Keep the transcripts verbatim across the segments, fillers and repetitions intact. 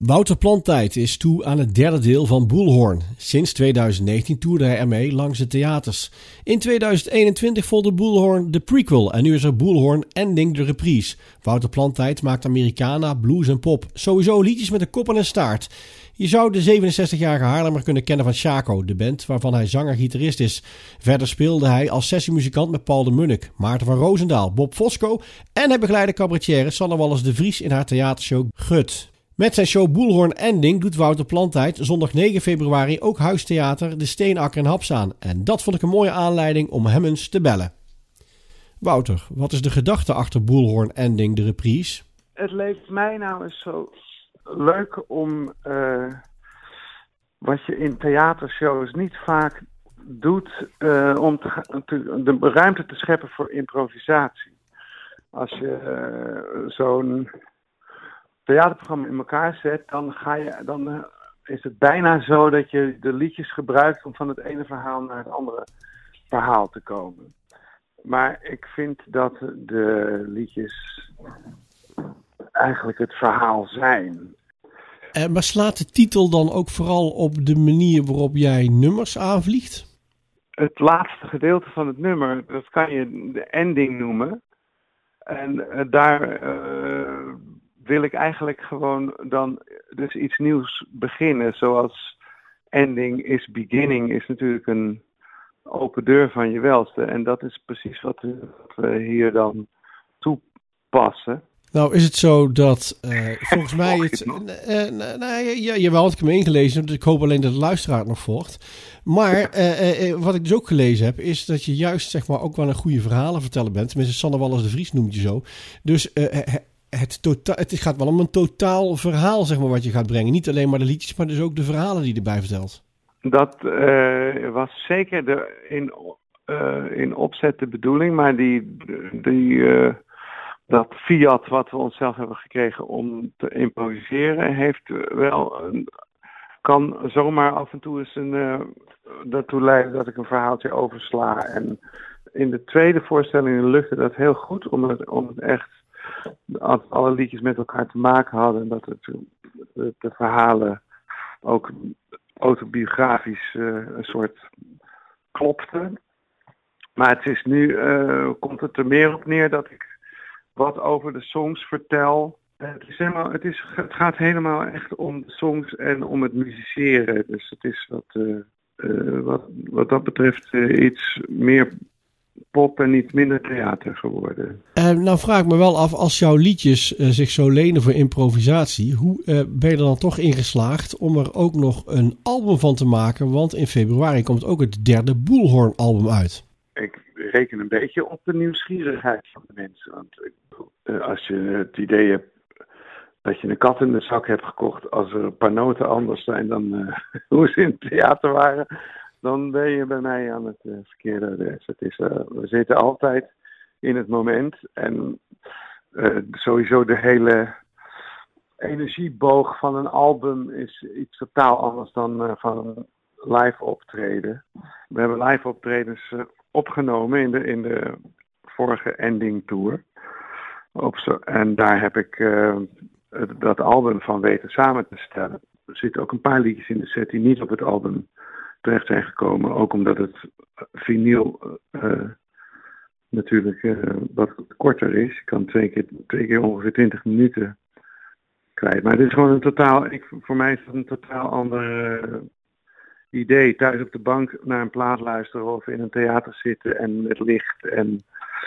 Wouter Plantijd is toe aan het derde deel van Boelhoorn. Sinds tweeduizend negentien toerde hij ermee langs de theaters. In tweeduizend eenentwintig volgde Boelhoorn de prequel en nu is er Boelhoorn Ending de reprise. Wouter Plantijd maakt Americana, blues en pop. Sowieso liedjes met een kop en een staart. Je zou de zevenenzestigjarige Haarlemmer kunnen kennen van Shaco, de band waarvan hij zanger-gitarist is. Verder speelde hij als sessiemuzikant met Paul de Munnik, Maarten van Roosendaal, Bob Fosco en hij begeleidde cabaretière Sanne Wallis de Vries in haar theatershow Gut. Met zijn show Boelhoorn Ending doet Wouter Plantijd zondag negen februari ook Huistheater De Steenakker in Haps aan. En dat vond ik een mooie aanleiding om hem eens te bellen. Wouter, wat is de gedachte achter Boelhoorn Ending de reprise? Het leek mij nou eens zo leuk om uh, wat je in theatershows niet vaak doet, uh, om te, te, de ruimte te scheppen voor improvisatie. Als je uh, zo'n theaterprogramma in elkaar zet, dan, ga je, dan uh, is het bijna zo dat je de liedjes gebruikt om van het ene verhaal naar het andere verhaal te komen. Maar ik vind dat de liedjes eigenlijk het verhaal zijn. Uh, maar slaat de titel dan ook vooral op de manier waarop jij nummers aanvliegt? Het laatste gedeelte van het nummer, dat kan je de ending noemen. En uh, daar uh, wil ik eigenlijk gewoon dan dus iets nieuws beginnen. Zoals ending is beginning is natuurlijk een open deur van je welste. En dat is precies wat we hier dan toepassen. Nou is het zo dat uh, volgens mij het... Uh, uh, nou, ja, jawel, had ik hem ingelezen. Dus ik hoop alleen dat de luisteraar het nog volgt. Maar uh, uh, wat ik dus ook gelezen heb, is dat je juist zeg maar ook wel een goede verhalen vertellen bent. Tenminste, Sanne Wallis de Vries noemt je zo. Dus uh, het, tota- het gaat wel om een totaal verhaal zeg maar wat je gaat brengen. Niet alleen maar de liedjes, maar dus ook de verhalen die je erbij vertelt. Dat uh, was zeker de, in, uh, in opzet de bedoeling, maar die... die uh, dat fiat wat we onszelf hebben gekregen om te improviseren, heeft wel een, kan zomaar af en toe eens een, uh, daartoe leiden dat ik een verhaaltje oversla. En in de tweede voorstelling lukte dat heel goed, om het, om het echt, als alle liedjes met elkaar te maken hadden, dat het, de, de verhalen ook autobiografisch uh, een soort klopten. Maar het is nu, uh, komt het er meer op neer dat ik wat over de songs vertel. Het, is helemaal, het, is, het gaat helemaal echt om de songs en om het musiceren. Dus het is wat, uh, uh, wat, wat dat betreft uh, iets meer pop en iets minder theater geworden. Uh, nou vraag ik me wel af, als jouw liedjes uh, zich zo lenen voor improvisatie, hoe uh, ben je er dan toch in geslaagd om er ook nog een album van te maken? Want in februari komt ook het derde Boelhoorn album uit. Ik reken een beetje op de nieuwsgierigheid van de mensen. Want uh, als je het idee hebt dat je een kat in de zak hebt gekocht, als er een paar noten anders zijn dan uh, hoe ze in het theater waren, dan ben je bij mij aan het uh, verkeerde adres. Het is, uh, we zitten altijd in het moment en uh, sowieso de hele energieboog van een album is iets totaal anders dan uh, van een live optreden. We hebben live optredens uh, opgenomen in de, in de vorige Ending Tour. Op zo, en daar heb ik uh, dat album van weten samen te stellen. Er zitten ook een paar liedjes in de set die niet op het album terecht zijn gekomen. Ook omdat het vinyl uh, natuurlijk uh, wat korter is. Je kan twee keer, twee keer ongeveer twintig minuten kwijt. Maar het is gewoon een totaal, ik, voor mij is het een totaal ander uh, idee. Thuis op de bank naar een plaat luisteren of in een theater zitten en met licht. En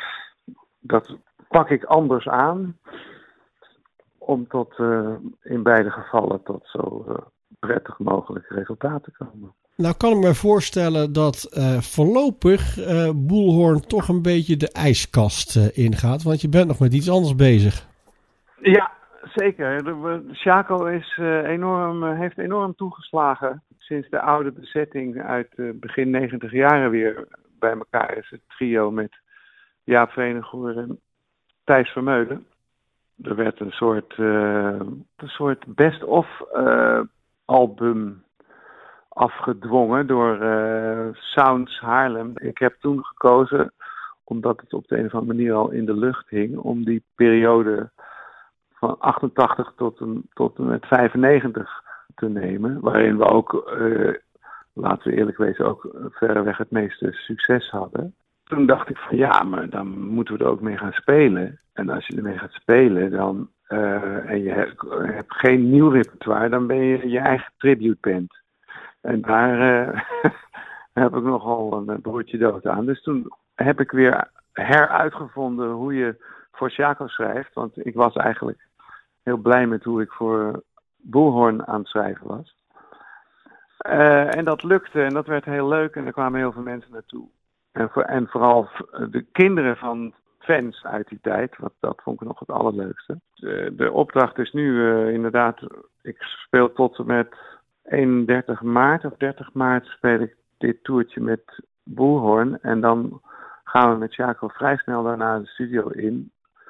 dat pak ik anders aan. Om tot uh, in beide gevallen tot zo uh, prettig mogelijk resultaten te komen. Nou kan ik me voorstellen dat uh, voorlopig uh, Boelhoorn toch een beetje de ijskast uh, ingaat. Want je bent nog met iets anders bezig. Ja, zeker. De, de Shaco is, uh, enorm, uh, heeft enorm toegeslagen. Sinds de oude bezetting uit uh, begin negentig jaren weer bij elkaar is. Het trio met Jaap Venegoer en Thijs Vermeulen. Er werd een soort, uh, een soort best-of uh, album afgedwongen door uh, Sounds Haarlem. Ik heb toen gekozen, omdat het op de een of andere manier al in de lucht hing, om die periode van achtentachtig tot en, tot en met vijfennegentig te nemen. Waarin we ook, uh, laten we eerlijk wezen, ook verreweg het meeste succes hadden. Toen dacht ik van ja, maar dan moeten we er ook mee gaan spelen. En als je ermee gaat spelen dan, uh, en je hebt, hebt geen nieuw repertoire, dan ben je je eigen tributeband. En daar uh, heb ik nogal een broertje dood aan. Dus toen heb ik weer heruitgevonden hoe je voor Sjaco schrijft. Want ik was eigenlijk heel blij met hoe ik voor Bullhorn aan het schrijven was. Uh, en dat lukte en dat werd heel leuk en er kwamen heel veel mensen naartoe. En, voor, en vooral de kinderen van fans uit die tijd, wat, dat vond ik nog het allerleukste. De, de opdracht is nu uh, inderdaad, ik speel tot en met eenendertig maart of dertig maart speel ik dit toertje met Bullhorn. En dan gaan we met Sjaco vrij snel daarna de studio in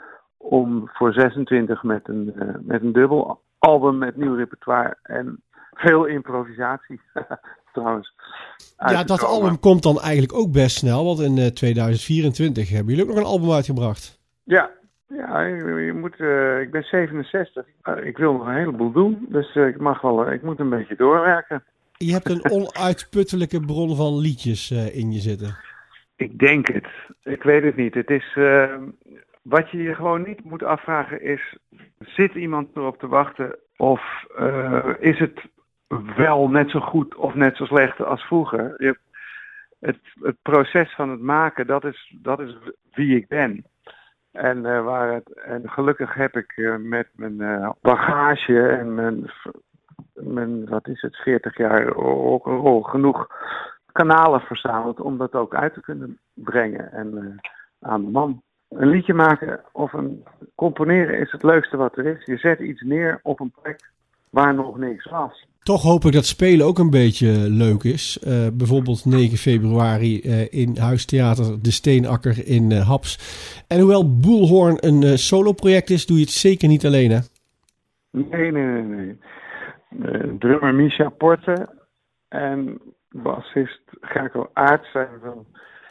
om voor zesentwintig met een, uh, met een dubbel album met nieuw repertoire en veel improvisatie trouwens. Ja, dat album komt dan eigenlijk ook best snel, want in uh, tweeduizend vierentwintig hebben jullie ook nog een album uitgebracht. Ja, ja je, je moet, uh, ik ben zevenenzestig. Uh, ik wil nog een heleboel doen, dus uh, ik mag wel, uh, ik moet een beetje doorwerken. Je hebt een onuitputtelijke bron van liedjes uh, in je zitten. Ik denk het. Ik weet het niet. Het is, uh, wat je je gewoon niet moet afvragen is, zit iemand erop te wachten of uh, is het wel net zo goed of net zo slecht als vroeger? Je, het, het proces van het maken, dat is, dat is wie ik ben. En, uh, waar het, en gelukkig heb ik uh, met mijn uh, bagage en mijn, mijn, wat is het, veertig jaar rock'n'roll genoeg kanalen verzameld om dat ook uit te kunnen brengen en uh, aan de man. Een liedje maken of een componeren is het leukste wat er is. Je zet iets neer op een plek waar nog niks was. Toch hoop ik dat spelen ook een beetje leuk is. Uh, bijvoorbeeld negen februari uh, in Huistheater De Steenakker in uh, Haps. En hoewel Bullhorn een uh, solo-project is, doe je het zeker niet alleen, hè? Nee, nee, nee. nee. Uh, drummer Misha Porte en bassist Gerco Aert zijn van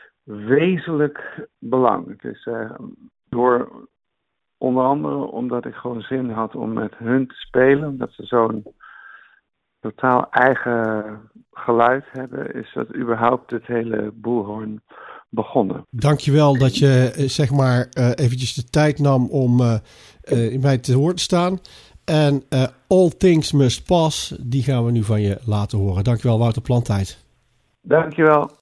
wezenlijk belang. Het is uh, door onder andere omdat ik gewoon zin had om met hun te spelen, omdat ze zo'n totaal eigen geluid hebben, is dat überhaupt het hele Bullhorn begonnen. Dankjewel dat je zeg maar uh, eventjes de tijd nam om uh, uh, in mij te horen te staan. En uh, All Things Must Pass, die gaan we nu van je laten horen. Dankjewel, Wouter Plantijd. Dankjewel.